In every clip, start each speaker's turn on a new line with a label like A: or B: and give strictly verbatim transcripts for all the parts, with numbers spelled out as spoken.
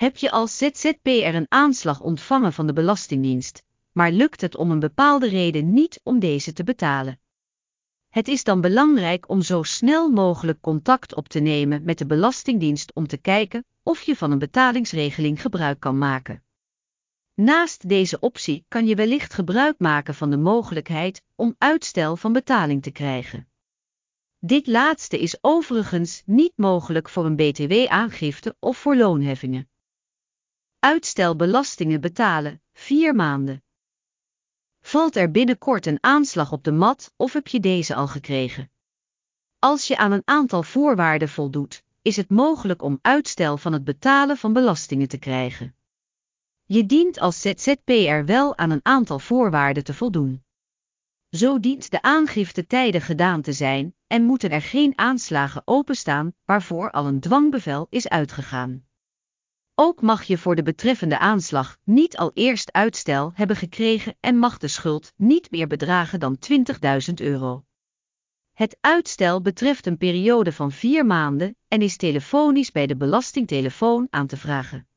A: Heb je als Z Z P R een aanslag ontvangen van de Belastingdienst, maar lukt het om een bepaalde reden niet om deze te betalen? Het is dan belangrijk om zo snel mogelijk contact op te nemen met de Belastingdienst om te kijken of je van een betalingsregeling gebruik kan maken. Naast deze optie kan je wellicht gebruik maken van de mogelijkheid om uitstel van betaling te krijgen. Dit laatste is overigens niet mogelijk voor een B T W-aangifte of voor loonheffingen. Uitstel belastingen betalen, vier maanden. Valt er binnenkort een aanslag op de mat of heb je deze al gekregen? Als je aan een aantal voorwaarden voldoet, is het mogelijk om uitstel van het betalen van belastingen te krijgen. Je dient als Z Z P R wel aan een aantal voorwaarden te voldoen. Zo dient de aangifte tijdig gedaan te zijn en moeten er geen aanslagen openstaan waarvoor al een dwangbevel is uitgegaan. Ook mag je voor de betreffende aanslag niet al eerst uitstel hebben gekregen en mag de schuld niet meer bedragen dan twintigduizend euro. Het uitstel betreft een periode van vier maanden en is telefonisch bij de belastingtelefoon aan te vragen.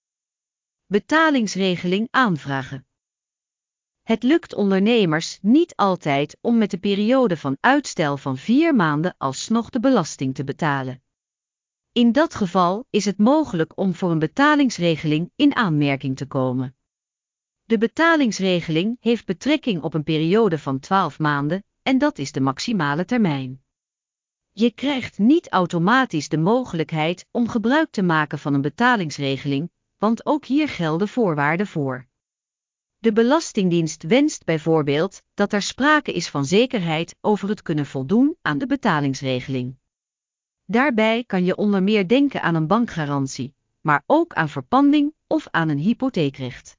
A: Betalingsregeling aanvragen. Het lukt ondernemers niet altijd om met de periode van uitstel van vier maanden alsnog de belasting te betalen. In dat geval is het mogelijk om voor een betalingsregeling in aanmerking te komen. De betalingsregeling heeft betrekking op een periode van twaalf maanden en dat is de maximale termijn. Je krijgt niet automatisch de mogelijkheid om gebruik te maken van een betalingsregeling, want ook hier gelden voorwaarden voor. De Belastingdienst wenst bijvoorbeeld dat er sprake is van zekerheid over het kunnen voldoen aan de betalingsregeling. Daarbij kan je onder meer denken aan een bankgarantie, maar ook aan verpanding of aan een hypotheekrecht.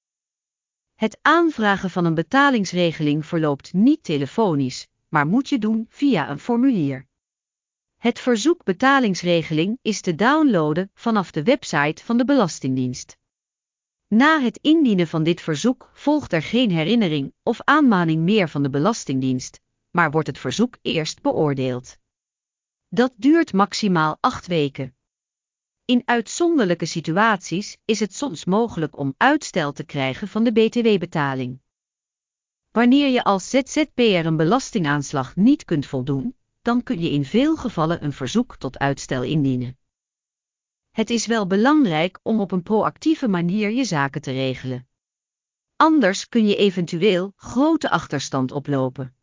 A: Het aanvragen van een betalingsregeling verloopt niet telefonisch, maar moet je doen via een formulier. Het verzoek betalingsregeling is te downloaden vanaf de website van de Belastingdienst. Na het indienen van dit verzoek volgt er geen herinnering of aanmaning meer van de Belastingdienst, maar wordt het verzoek eerst beoordeeld. Dat duurt maximaal acht weken. In uitzonderlijke situaties is het soms mogelijk om uitstel te krijgen van de B T W-betaling. Wanneer je als Z Z P R een belastingaanslag niet kunt voldoen, dan kun je in veel gevallen een verzoek tot uitstel indienen. Het is wel belangrijk om op een proactieve manier je zaken te regelen. Anders kun je eventueel grote achterstand oplopen.